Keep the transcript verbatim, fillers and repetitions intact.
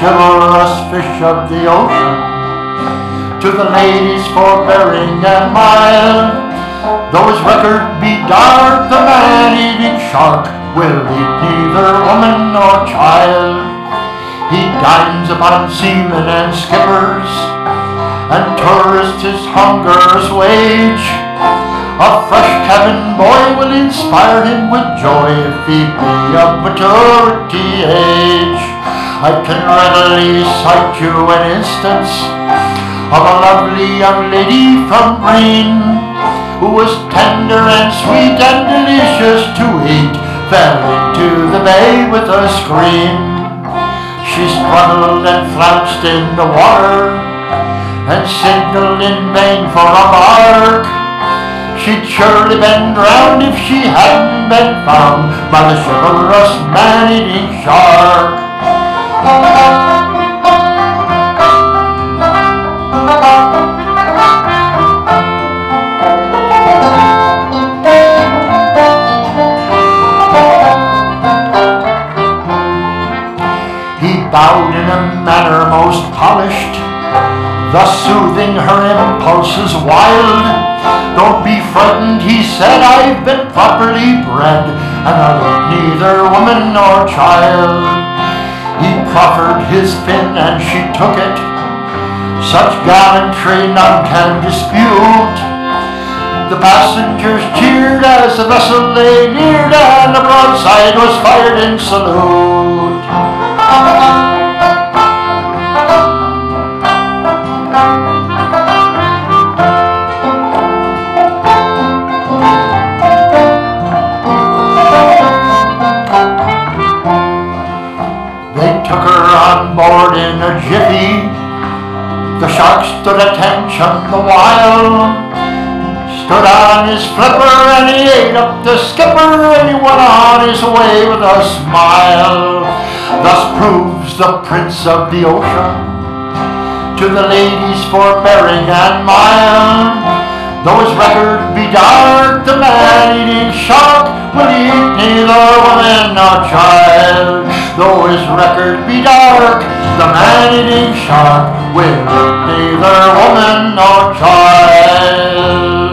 chivalrous fish of the ocean. To the ladies forbearing and mild, though his record be dark, the man-eating shark will eat neither woman nor child. He dines upon seamen and skippers, and tourists his hunger assuage. A fresh cabin boy will inspire him with joy if he be of maturity age. I can readily cite you an instance of a lovely young lady from Breen, who was tender and sweet and delicious to eat, fell into the bay with a scream. She struggled and flounced in the water, and signaled in vain for a bark. She'd surely been drowned if she hadn't been found by the chivalrous man-eating shark. He bowed in a manner most polished, thus soothing her impulses wild. Don't be frightened, he said, I've been properly bred, and I'll eat neither woman nor child. He proffered his fin and she took it, such gallantry none can dispute. The passengers cheered as the vessel lay neared, and a broadside was fired in salute. On board in a jiffy, the shark stood attention the while, stood on his flipper and he ate up the skipper, and he went on his way with a smile. Thus proves the prince of the ocean to the ladies forbearing and mild. Though his record be dark, the man-eating shark will eat neither woman nor child. Though his record be dark, the man-eating shark will eat neither woman nor child.